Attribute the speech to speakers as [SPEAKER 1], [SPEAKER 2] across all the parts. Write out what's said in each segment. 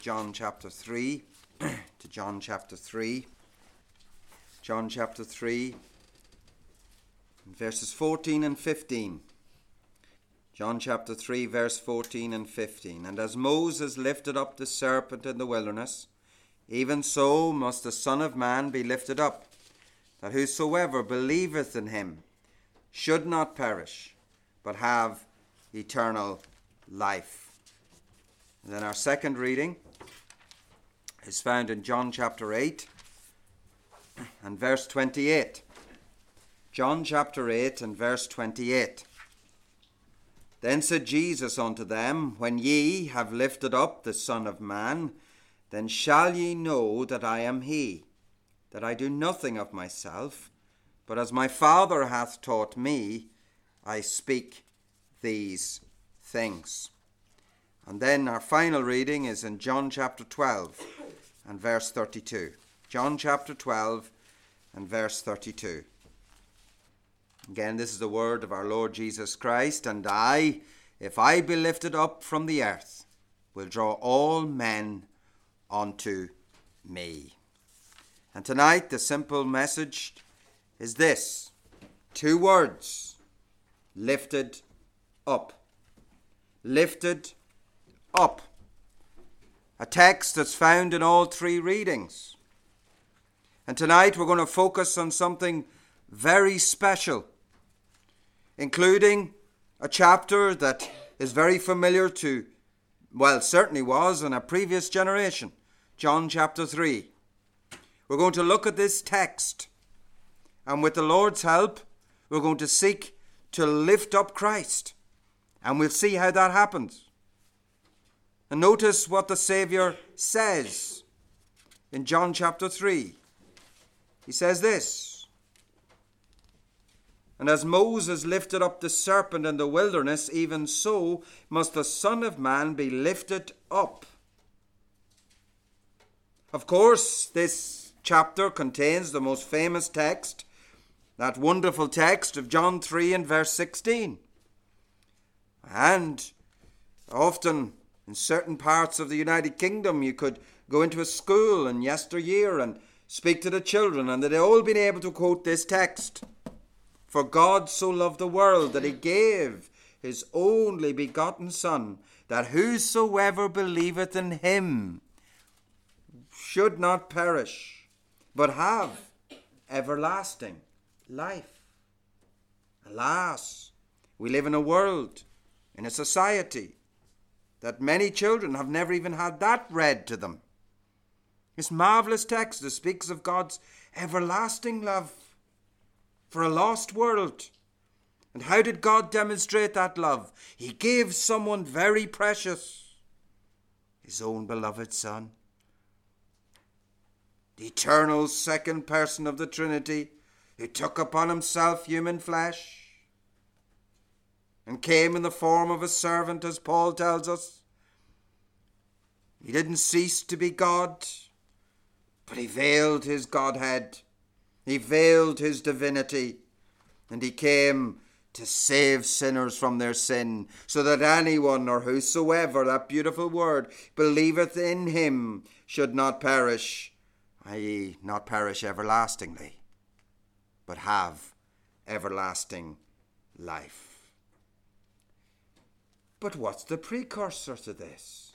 [SPEAKER 1] John chapter 3, to John chapter 3. John chapter 3, verses 14 and 15. John chapter 3, verse 14 and 15. And as Moses lifted up the serpent in the wilderness, even so must the Son of Man be lifted up, that whosoever believeth in him should not perish, but have eternal life. And then our second reading is found in John chapter 8 and verse 28. John chapter 8 and verse 28. Then said Jesus unto them, When ye have lifted up the Son of Man, then shall ye know that I am he, that I do nothing of myself, but as my Father hath taught me, I speak these things. And then our final reading is in John chapter 12 and verse 32. John chapter 12 and verse 32. Again, this is the word of our Lord Jesus Christ. And I, if I be lifted up from the earth, will draw all men unto me. And tonight the simple message is this. 2 words. Lifted up. Lifted up. A text that's found in all 3 readings. And tonight we're going to focus on something very special, including a chapter that is very familiar to, well, certainly was in a previous generation, John chapter 3. We're going to look at this text, and with the Lord's help, we're going to seek to lift up Christ, and we'll see how that happens. And notice what the Saviour says in John chapter 3. He says this, And as Moses lifted up the serpent in the wilderness, even so must the Son of Man be lifted up. Of course, this chapter contains the most famous text, that wonderful text of John 3 and verse 16. And often in certain parts of the United Kingdom, you could go into a school in yesteryear and speak to the children, and they'd all been able to quote this text. For God so loved the world that he gave his only begotten Son, that whosoever believeth in him should not perish, but have everlasting life. Alas, we live in a world, in a society, that many children have never even had that read to them. This marvelous text that speaks of God's everlasting love for a lost world. And how did God demonstrate that love? He gave someone very precious, his own beloved Son. The eternal second person of the Trinity, who took upon himself human flesh and came in the form of a servant, as Paul tells us. He didn't cease to be God, but he veiled his Godhead. He veiled his divinity, and he came to save sinners from their sin, so that anyone or whosoever, that beautiful word, believeth in him should not perish, i.e., not perish everlastingly, but have everlasting life. But what's the precursor to this?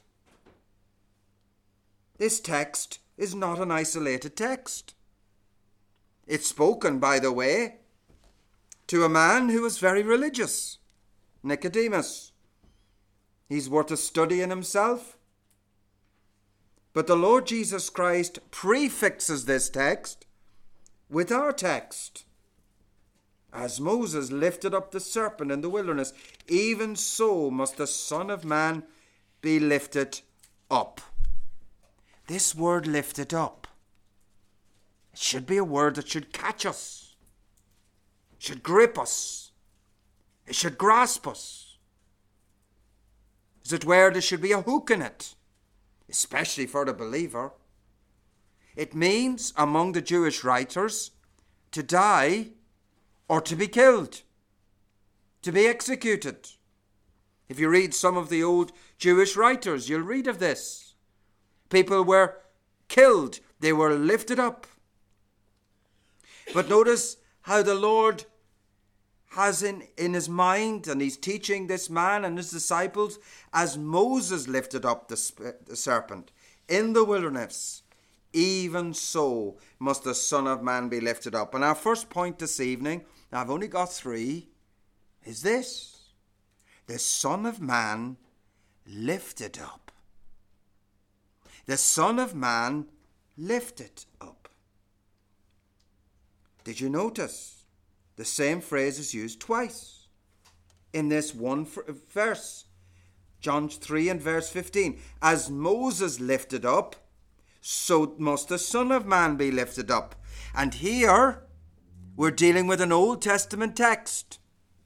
[SPEAKER 1] This text is not an isolated text. It's spoken, by the way, to a man who was very religious, Nicodemus. He's worth a study in himself. But the Lord Jesus Christ prefixes this text with our text. As Moses lifted up the serpent in the wilderness, even so must the Son of Man be lifted up. This word lifted up, it should be a word that should catch us, should grip us, it should grasp us. As it were, there should be a hook in it, especially for the believer. It means, among the Jewish writers, to die or to be killed, to be executed. If you read some of the old Jewish writers, you'll read of this. People were killed. They were lifted up. But notice how the Lord has in his mind, and he's teaching this man and his disciples, as Moses lifted up the serpent in the wilderness, even so must the Son of Man be lifted up. And our first point this evening, I've only got 3, is this: the Son of Man lifted up. The Son of Man lifted up. Did you notice the same phrase is used twice in this one verse? John 3 and verse 15. As Moses lifted up, so must the Son of Man be lifted up. And here we're dealing with an Old Testament text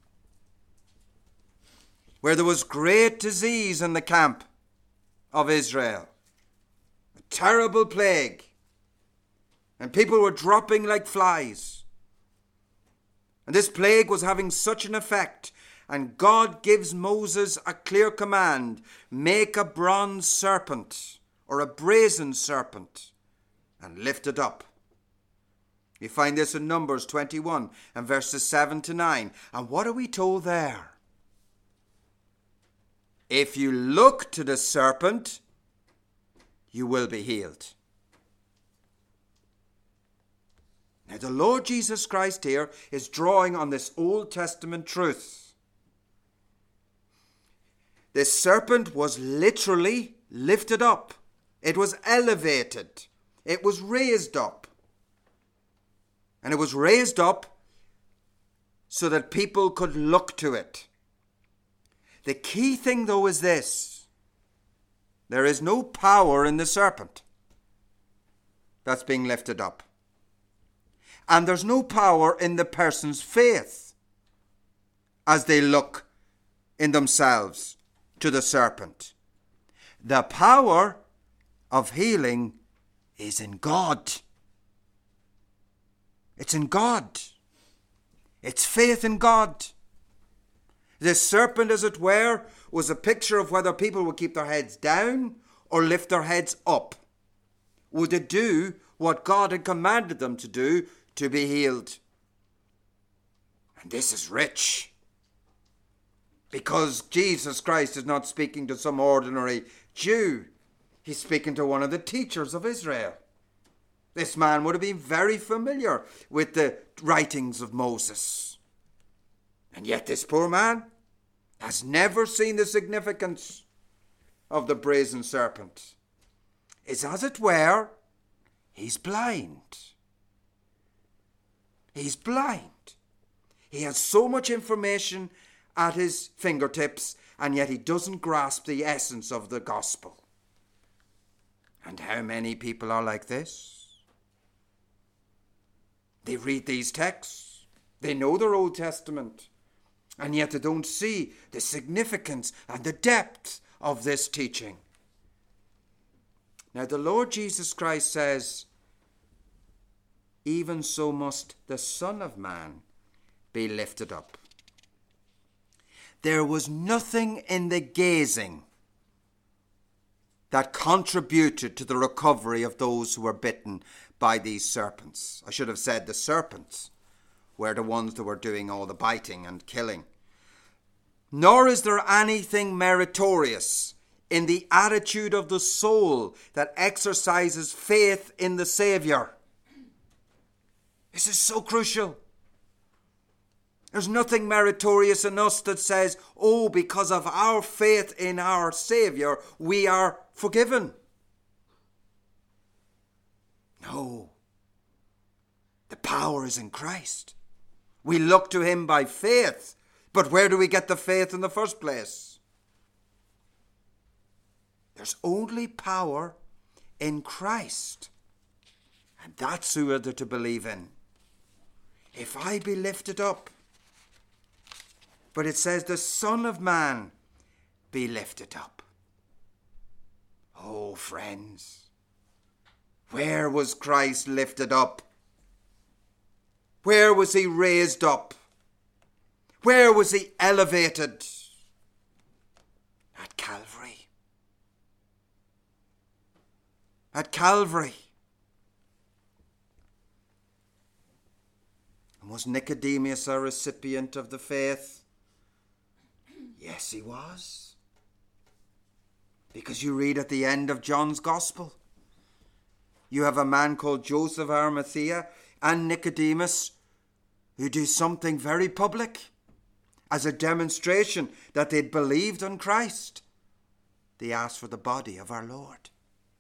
[SPEAKER 1] where there was great disease in the camp of Israel. A terrible plague. And people were dropping like flies. And this plague was having such an effect. And God gives Moses a clear command: make a bronze serpent or a brazen serpent and lift it up. We find this in Numbers 21 and verses 7 to 9. And what are we told there? If you look to the serpent, you will be healed. Now, the Lord Jesus Christ here is drawing on this Old Testament truth. This serpent was literally lifted up. It was elevated. It was raised up. And it was raised up so that people could look to it. The key thing, though, is this: there is no power in the serpent that's being lifted up. And there's no power in the person's faith as they look in themselves to the serpent. The power of healing is in God. It's in God. It's faith in God. This serpent, as it were, was a picture of whether people would keep their heads down or lift their heads up. Would they do what God had commanded them to do to be healed? And this is rich, because Jesus Christ is not speaking to some ordinary Jew. He's speaking to one of the teachers of Israel. This man would have been very familiar with the writings of Moses. And yet this poor man has never seen the significance of the brazen serpent. It's as it were, he's blind. He's blind. He has so much information at his fingertips, and yet he doesn't grasp the essence of the gospel. And how many people are like this? They read these texts, they know their Old Testament, and yet they don't see the significance and the depth of this teaching. Now, the Lord Jesus Christ says, even so must the Son of Man be lifted up. There was nothing in the gazing that contributed to the recovery of those who were bitten by these serpents. I should have said the serpents were the ones that were doing all the biting and killing. Nor is there anything meritorious in the attitude of the soul that exercises faith in the Saviour. This is so crucial. There's nothing meritorious in us that says, oh, because of our faith in our Saviour, we are forgiven. No. The power is in Christ. We look to him by faith. But where do we get the faith in the first place? There's only power in Christ. And that's who we're to believe in. If I be lifted up. But it says the Son of Man be lifted up. Oh, friends, where was Christ lifted up? Where was he raised up? Where was he elevated? At Calvary. at Calvary. And was Nicodemus a recipient of the faith? Yes, he was. Because you read at the end of John's Gospel, you have a man called Joseph of Arimathea and Nicodemus who do something very public as a demonstration that they'd believed on Christ. They asked for the body of our Lord.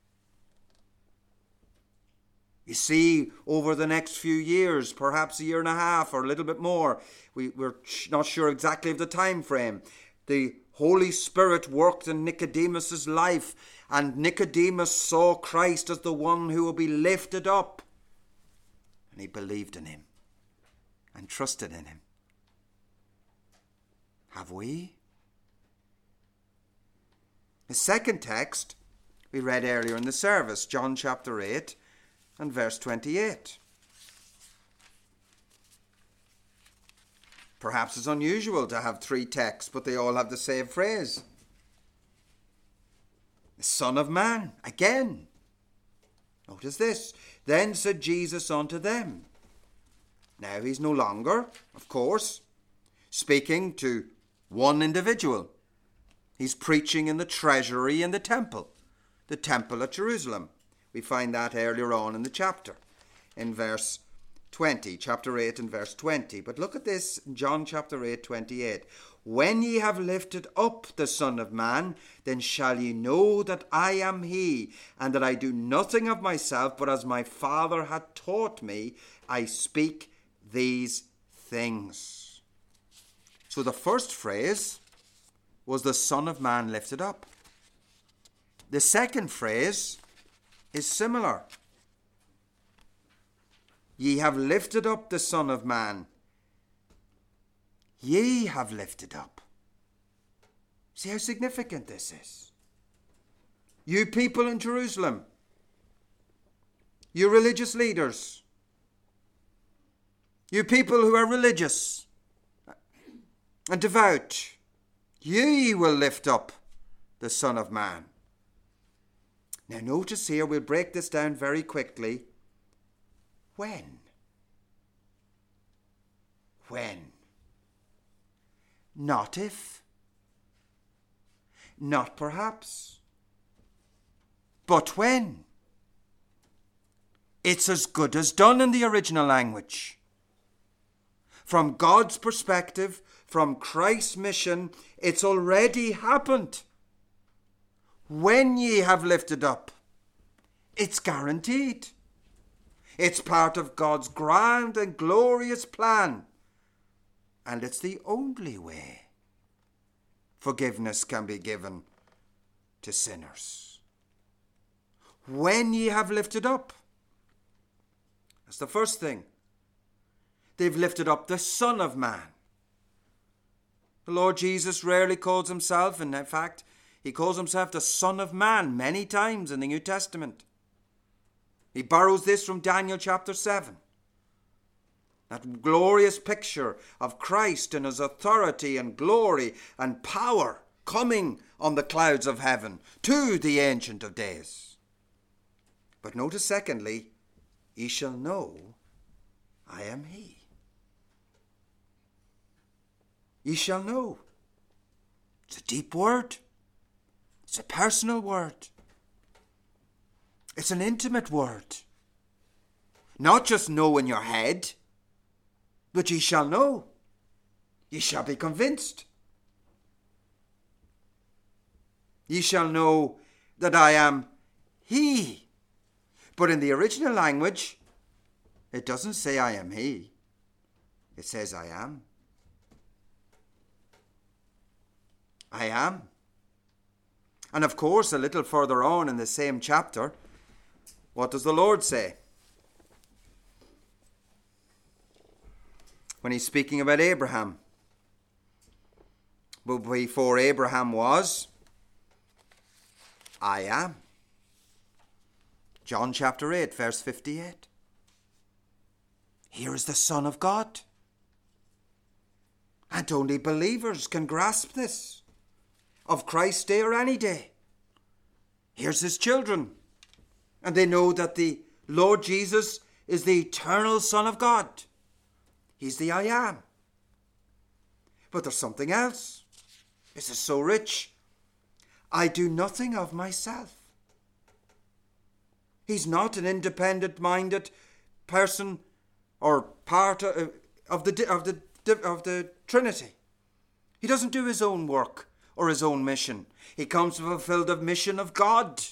[SPEAKER 1] You see, over the next few years, perhaps a year and a half or a little bit more, we're not sure exactly of the time frame, the Holy Spirit worked in Nicodemus's life, and Nicodemus saw Christ as the one who will be lifted up. And he believed in him and trusted in him. Have we? The second text we read earlier in the service, John chapter 8 and verse 28. Perhaps it's unusual to have three texts, but they all have the same phrase. The Son of Man, again. Notice this. Then said Jesus unto them. Now he's no longer, of course, speaking to one individual. He's preaching in the treasury in the temple at Jerusalem. We find that earlier on in the chapter, in verse 20, chapter 8 and verse 20. But look at this, John chapter 8, 28. When ye have lifted up the Son of Man, then shall ye know that I am he, and that I do nothing of myself, but as my Father hath taught me, I speak these things. So the first phrase was the Son of Man lifted up. The second phrase is similar. Ye have lifted up the Son of Man. Ye have lifted up. See how significant this is. You people in Jerusalem, you religious leaders, you people who are religious and devout, ye will lift up the Son of Man. Now notice here, we'll break this down very quickly. When? When? Not if. Not perhaps. But when? It's as good as done in the original language. From God's perspective, from Christ's mission, it's already happened. When ye have lifted up, it's guaranteed. It's part of God's grand and glorious plan. And it's the only way forgiveness can be given to sinners. When ye have lifted up. That's the first thing. They've lifted up the Son of Man. The Lord Jesus rarely calls himself, and in fact, he calls himself the Son of Man many times in the New Testament. He borrows this from Daniel chapter 7. That glorious picture of Christ in his authority and glory and power coming on the clouds of heaven to the Ancient of Days. But notice secondly, ye shall know I am he. Ye shall know. It's a deep word. It's a personal word. It's an intimate word. Not just know in your head, but ye shall know. Ye shall be convinced. Ye shall know that I am he. But in the original language, it doesn't say I am he. It says I am. I am. And of course, a little further on in the same chapter, what does the Lord say? When he's speaking about Abraham. But before Abraham was, I am. John chapter 8, verse 58. Here is the Son of God. And only believers can grasp this. Of Christ's day or any day. Here's his children. And they know that the Lord Jesus is the eternal Son of God. He's the I am. But there's something else. This is so rich. I do nothing of myself. He's not an independent-minded person or part of the Trinity. He doesn't do his own work or his own mission. He comes to fulfill the mission of God.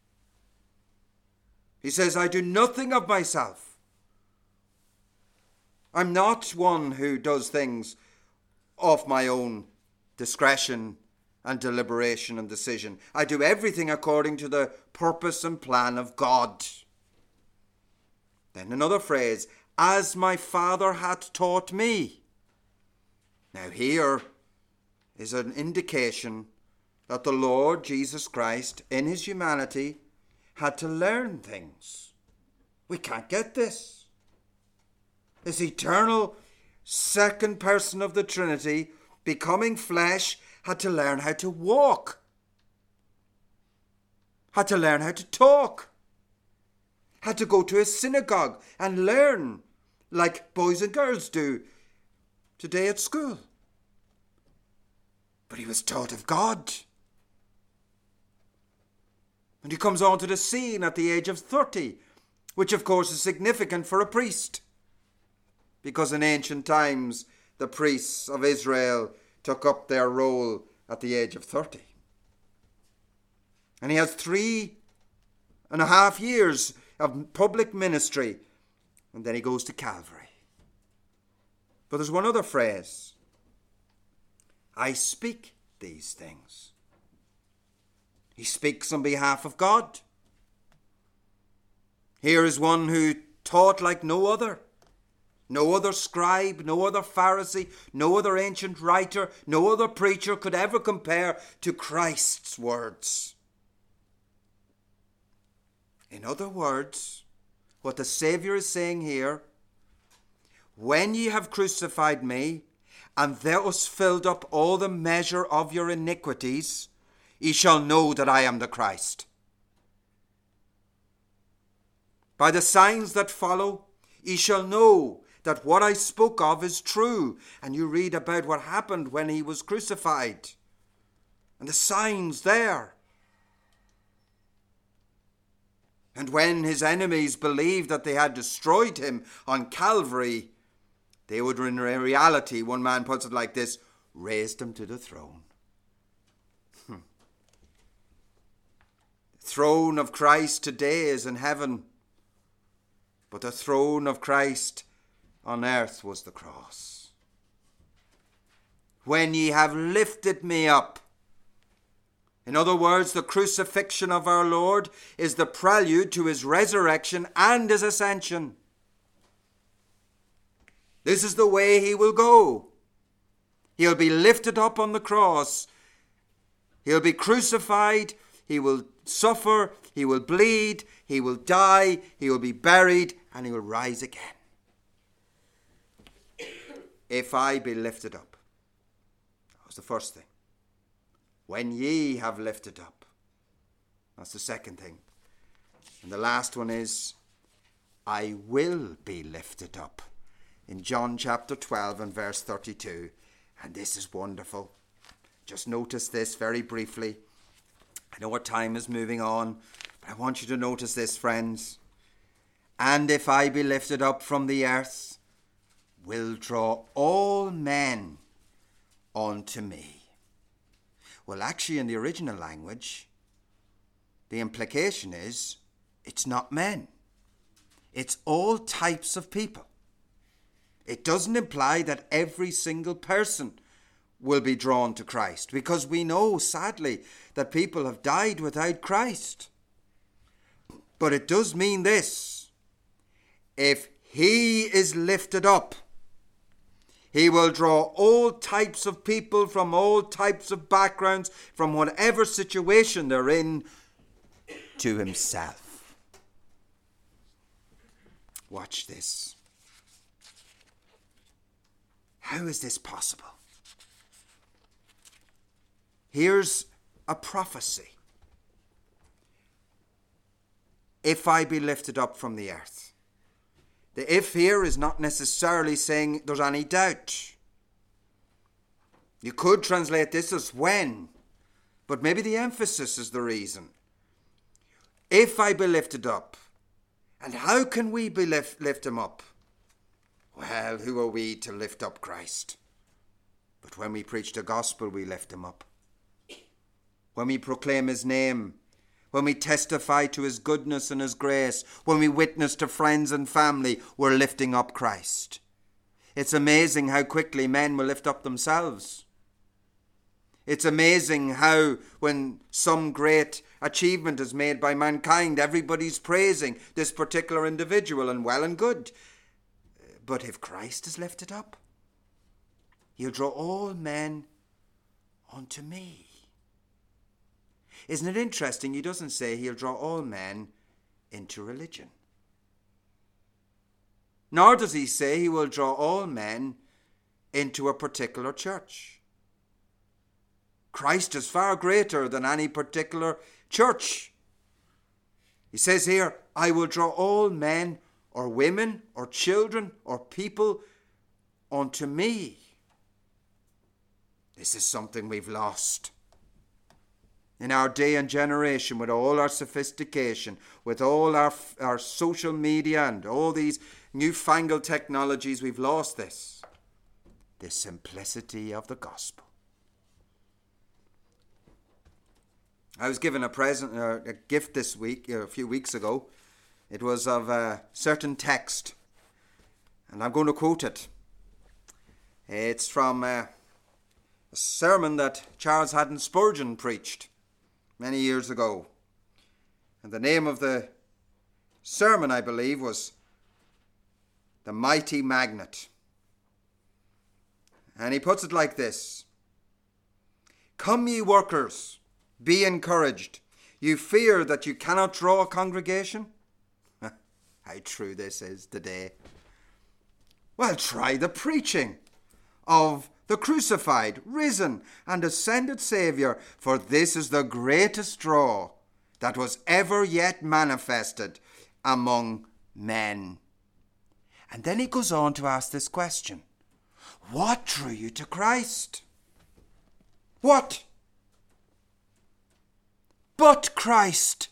[SPEAKER 1] He says, I do nothing of myself. I'm not one who does things of my own discretion and deliberation and decision. I do everything according to the purpose and plan of God. Then another phrase, as my Father hath taught me. Now here is an indication that the Lord Jesus Christ, in his humanity, had to learn things. We can't get this. This eternal second person of the Trinity, becoming flesh, had to learn how to walk, had to learn how to talk, had to go to a synagogue and learn like boys and girls do today at school. But he was taught of God. And he comes onto the scene at the age of 30, which of course is significant for a priest, because in ancient times the priests of Israel took up their role at the age of 30. And he has 3.5 years of public ministry, and then he goes to Calvary. But there's one other phrase. I speak these things. He speaks on behalf of God. Here is one who taught like no other. No other scribe, no other Pharisee, no other ancient writer, no other preacher could ever compare to Christ's words. In other words, what the Saviour is saying here, when ye have crucified me, and thus filled up all the measure of your iniquities, ye shall know that I am the Christ. By the signs that follow, ye shall know that what I spoke of is true. And you read about what happened when he was crucified. And the signs there. And when his enemies believed that they had destroyed him on Calvary, they would in reality, one man puts it like this, raised him to the throne. The throne of Christ today is in heaven. But the throne of Christ on earth was the cross. When ye have lifted me up. In other words, the crucifixion of our Lord is the prelude to his resurrection and his ascension. This is the way he will go. He'll be lifted up on the cross. He'll be crucified. He will suffer. He will bleed. He will die. He will be buried. And he will rise again. If I be lifted up. That was the first thing. When ye have lifted up. That's the second thing. And the last one is, I will be lifted up. In John chapter 12 and verse 32. And this is wonderful. Just notice this very briefly. I know our time is moving on, but I want you to notice this, friends. And if I be lifted up from the earth, will draw all men unto me. Well, actually, in the original language, the implication is it's not men. It's all types of people. It doesn't imply that every single person will be drawn to Christ, because we know, sadly, that people have died without Christ. But it does mean this. If he is lifted up, he will draw all types of people from all types of backgrounds, from whatever situation they're in, to himself. Watch this. How is this possible? Here's a prophecy. if I be lifted up from the earth. The if here is not necessarily saying there's any doubt. You could translate this as when, but maybe the emphasis is the reason. If I be lifted up. And how can we be lift him up? Well, who are we to lift up Christ? But when we preach the gospel, we lift him up. When we proclaim his name, when we testify to his goodness and his grace, when we witness to friends and family, we're lifting up Christ. It's amazing how quickly men will lift up themselves. It's amazing how when some great achievement is made by mankind, everybody's praising this particular individual, and well and good. But if Christ is lifted up, he'll draw all men unto me. Isn't it interesting? He doesn't say he'll draw all men into religion. Nor does he say he will draw all men into a particular church. Christ is far greater than any particular church. He says here, I will draw all men or women or children or people unto me. This is something we've lost. In our day and generation, with all our sophistication, with all our social media and all these newfangled technologies, we've lost this. The simplicity of the gospel. I was given a gift this week, a few weeks ago. It was of a certain text, and I'm going to quote it. It's from a sermon that Charles Haddon Spurgeon preached many years ago. And the name of the sermon, I believe, was The Mighty Magnet. And he puts it like this. Come ye workers, be encouraged. You fear that you cannot draw a congregation? How true this is today. Well, try the preaching of the crucified, risen, and ascended Saviour, for this is the greatest draw that was ever yet manifested among men. And then he goes on to ask this question. What drew you to Christ? What? But Christ.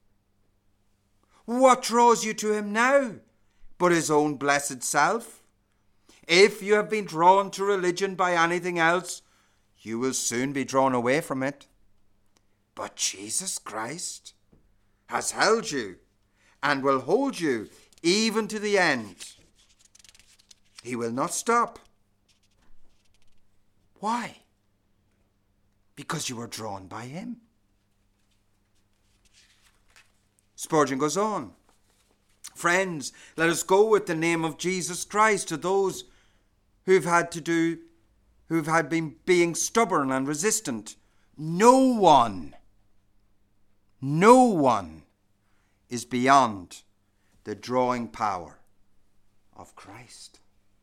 [SPEAKER 1] What draws you to him now but his own blessed self? If you have been drawn to religion by anything else, you will soon be drawn away from it. But Jesus Christ has held you and will hold you even to the end. He will not stop. Why? Because you were drawn by him. Spurgeon goes on. Friends, let us go with the name of Jesus Christ to those who've been being stubborn and resistant. No one is beyond the drawing power of Christ.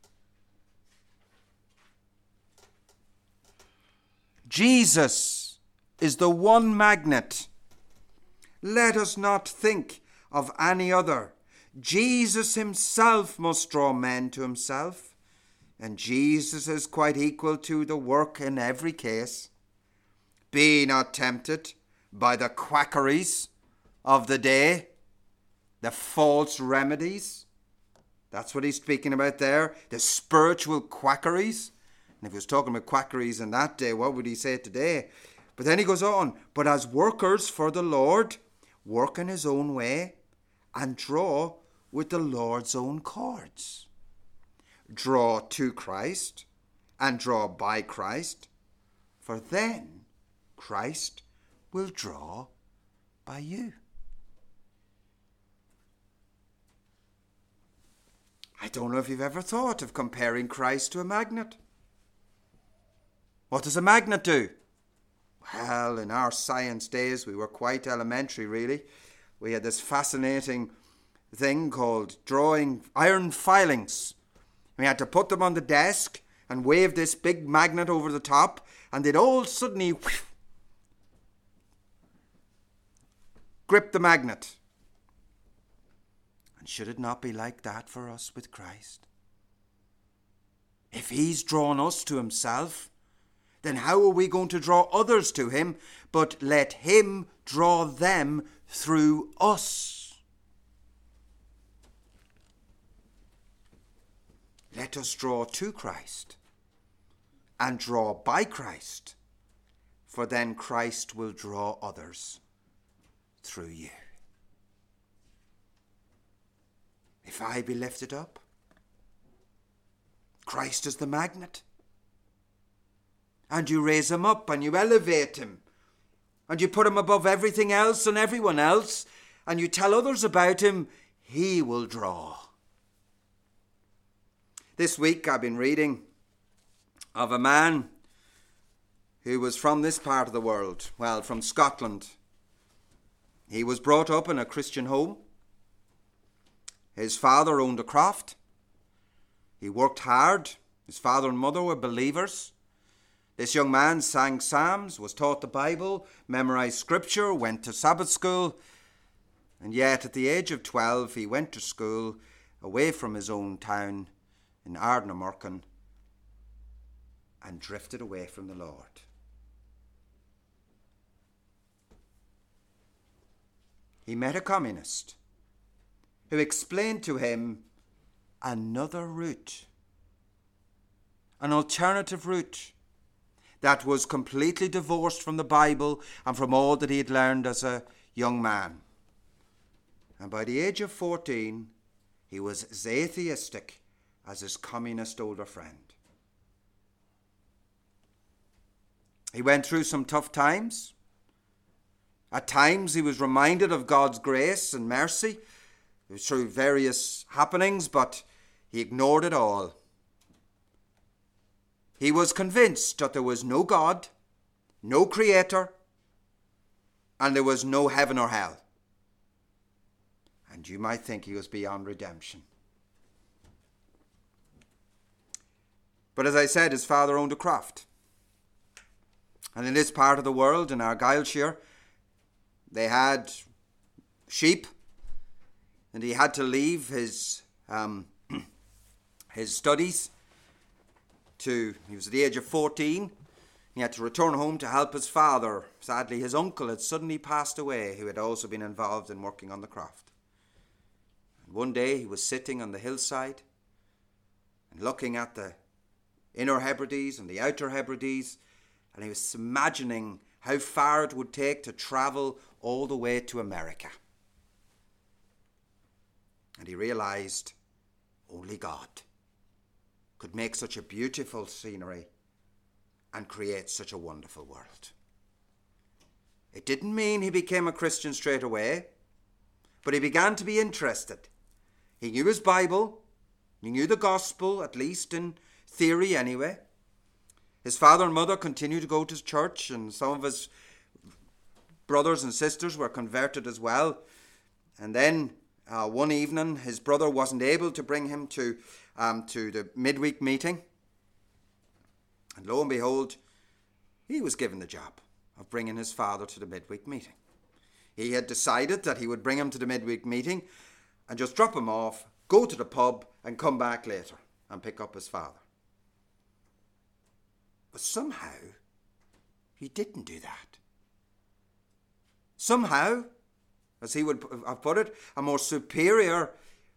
[SPEAKER 1] Jesus is the one magnet. Let us not think of any other. Jesus himself must draw men to himself, and Jesus is quite equal to the work in every case. Be not tempted by the quackeries of the day, the false remedies. That's what he's speaking about there, the spiritual quackeries. And if he was talking about quackeries in that day, what would he say today? But then he goes on, but as workers for the Lord, work in his own way and draw with the Lord's own cords. Draw to Christ and draw by Christ, for then Christ will draw by you. I don't know if you've ever thought of comparing Christ to a magnet. What does a magnet do? Well, in our science days, we were quite elementary, really. We had this fascinating thing called drawing iron filings. We had to put them on the desk and wave this big magnet over the top, and they'd all suddenly grip the magnet. should it not be like that for us with Christ? If he's drawn us to himself, then how are we going to draw others to him? But let him draw them through us. Let us draw to Christ and draw by Christ, for then Christ will draw others through you. If I be lifted up, Christ is the magnet. And you raise him up and you elevate him. And you put him above everything else and everyone else. And you tell others about him. He will draw. This week I've been reading of a man who was from this part of the world. Well, from Scotland. He was brought up in a Christian home. His father owned a croft. He worked hard. His father and mother were believers. This young man sang psalms, was taught the Bible, memorized scripture, went to Sabbath school. And yet at the age of 12, he went to school away from his own town in Ardnamurchan and drifted away from the Lord. He met a communist who explained to him another route, an alternative route that was completely divorced from the Bible and from all that he had learned as a young man. And by the age of 14, he was as atheistic as his communist older friend. He went through some tough times. At times he was reminded of God's grace and mercy through various happenings, but he ignored it all. He was convinced that there was no God, no creator, and there was no heaven or hell. And you might think he was beyond redemption. But as I said, his father owned a croft. And in this part of the world, in Argyllshire, they had sheep. And he had to leave his studies. He was at the age of 14. He had to return home to help his father. Sadly, his uncle had suddenly passed away, who had also been involved in working on the croft. And one day he was sitting on the hillside and looking at the Inner Hebrides and the Outer Hebrides, and he was imagining how far it would take to travel all the way to America. And he realized only God could make such a beautiful scenery and create such a wonderful world. It didn't mean he became a Christian straight away, but he began to be interested. He knew his Bible, he knew the gospel, at least in theory anyway. His father and mother continued to go to church, and some of his brothers and sisters were converted as well. And then one evening, his brother wasn't able to bring him to the midweek meeting. And lo and behold, he was given the job of bringing his father to the midweek meeting. He had decided that he would bring him to the midweek meeting and just drop him off, go to the pub and come back later and pick up his father. But somehow, he didn't do that. Somehow, as he would have put it, a more superior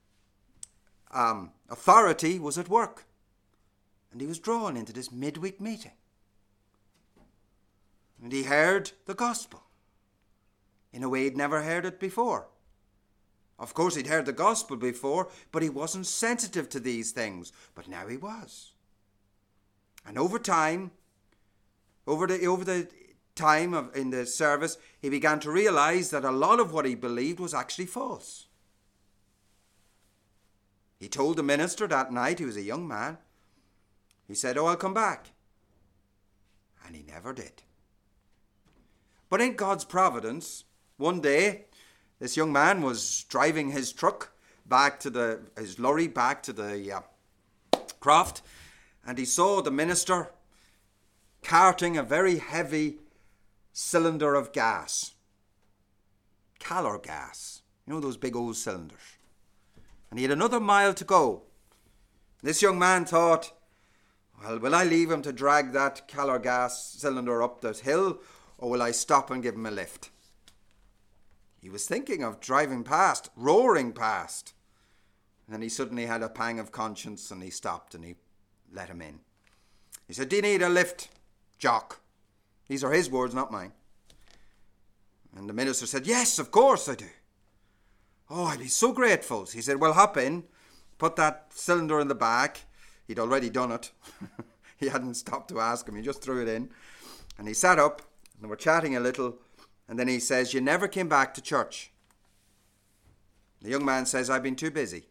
[SPEAKER 1] authority was at work. And he was drawn into this midweek meeting. And he heard the gospel in a way he'd never heard it before. Of course, he'd heard the gospel before, but he wasn't sensitive to these things. But now he was. And over time, over the time in the service, he began to realize that a lot of what he believed was actually false. He told the minister that night, he was a young man, he said, "Oh, I'll come back." And he never did. But in God's providence, one day, this young man was driving his truck his lorry back to the croft, and he saw the minister carting a very heavy cylinder of gas. Calor gas. You know those big old cylinders. and he had another mile to go. This young man thought, well, will I leave him to drag that Calor gas cylinder up the hill, or will I stop and give him a lift? He was thinking of driving past, roaring past. And then he suddenly had a pang of conscience, and he stopped and he let him in. He said, do you need a lift, Jock? These are his words, not mine. And the minister said, yes, of course I do. Oh, I'd be so grateful. He said, well, hop in, put that cylinder in the back. He'd already done it. He hadn't stopped to ask him. He just threw it in. And he sat up, and they were chatting a little. And then he says, you never came back to church. The young man says, I've been too busy.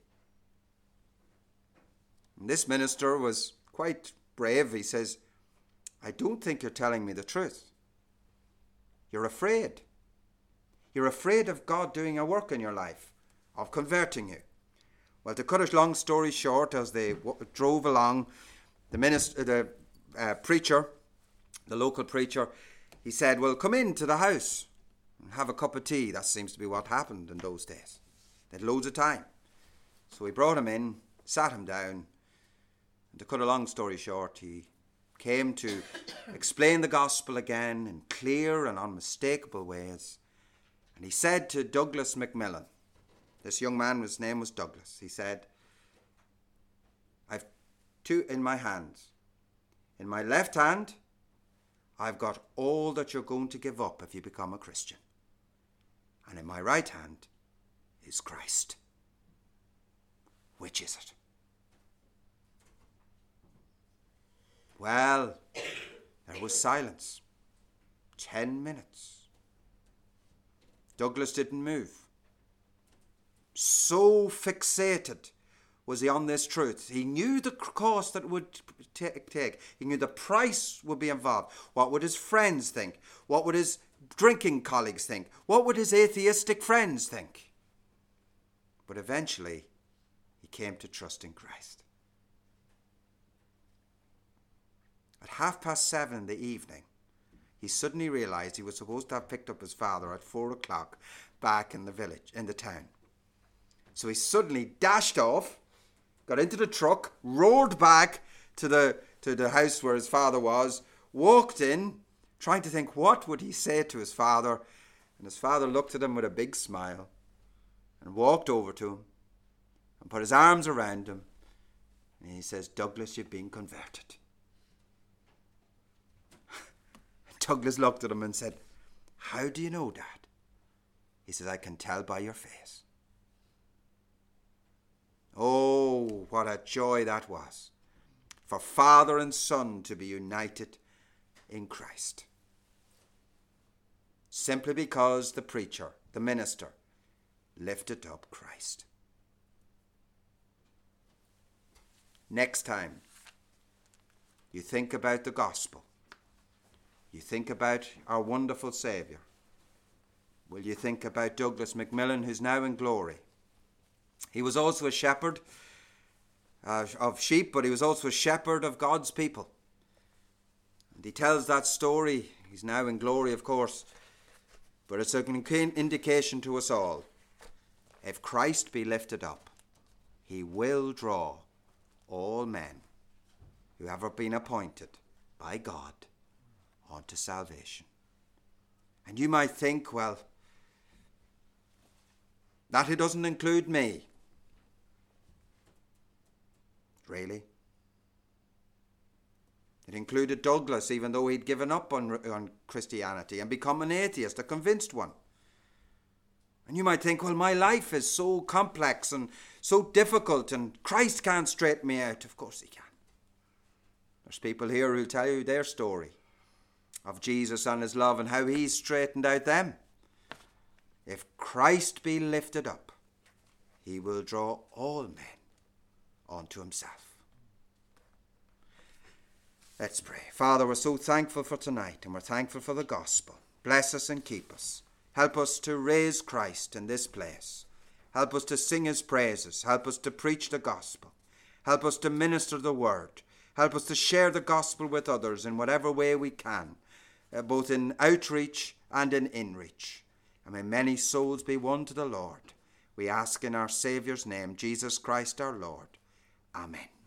[SPEAKER 1] And this minister was quite brave. He says, I don't think you're telling me the truth. You're afraid. You're afraid of God doing a work in your life, of converting you. Well, to cut a long story short, as they drove along, the preacher, the local preacher, he said, well, come into the house and have a cup of tea. That seems to be what happened in those days. They had loads of time. So he brought him in, sat him down, and to cut a long story short, he came to explain the gospel again in clear and unmistakable ways. And he said to Douglas Macmillan, this young man, his name was Douglas, he said, I've two in my hands. In my left hand, I've got all that you're going to give up if you become a Christian. And in my right hand is Christ. Which is it? Well, there was silence. 10 minutes. Douglas didn't move. So fixated was he on this truth. He knew the cost that it would take. He knew the price would be involved. What would his friends think? What would his drinking colleagues think? What would his atheistic friends think? But eventually, he came to trust in Christ. At 7:30 in the evening, he suddenly realised he was supposed to have picked up his father at 4 o'clock back in the village, in the town. So he suddenly dashed off, got into the truck, roared back to the house where his father was, walked in, trying to think what would he say to his father. And his father looked at him with a big smile and walked over to him and put his arms around him. And he says, Douglas, you've been converted. Douglas looked at him and said, how do you know, Dad? He says, I can tell by your face. Oh, what a joy that was for father and son to be united in Christ. Simply because the preacher, the minister, lifted up Christ. Next time you think about the gospel, you think about our wonderful Saviour, will you think about Douglas Macmillan, who's now in glory? He was also a shepherd of sheep, but he was also a shepherd of God's people. And he tells that story. He's now in glory, of course, but it's an indication to us all. If Christ be lifted up, he will draw all men who have been appointed by God onto salvation. And you might think, well, that it doesn't include me. Really? It included Douglas, even though he'd given up on Christianity and become an atheist, a convinced one. And you might think, well, my life is so complex and so difficult and Christ can't straighten me out. Of course he can. There's people here who'll tell you their story of Jesus and his love and how he's straightened out them. If Christ be lifted up, he will draw all men onto himself. Let's pray. Father, we're so thankful for tonight, and we're thankful for the gospel. Bless us and keep us. Help us to raise Christ in this place. Help us to sing his praises. Help us to preach the gospel. Help us to minister the word. Help us to share the gospel with others in whatever way we can, both in outreach and in inreach. And may many souls be won to the Lord. We ask in our Saviour's name, Jesus Christ our Lord. Amen.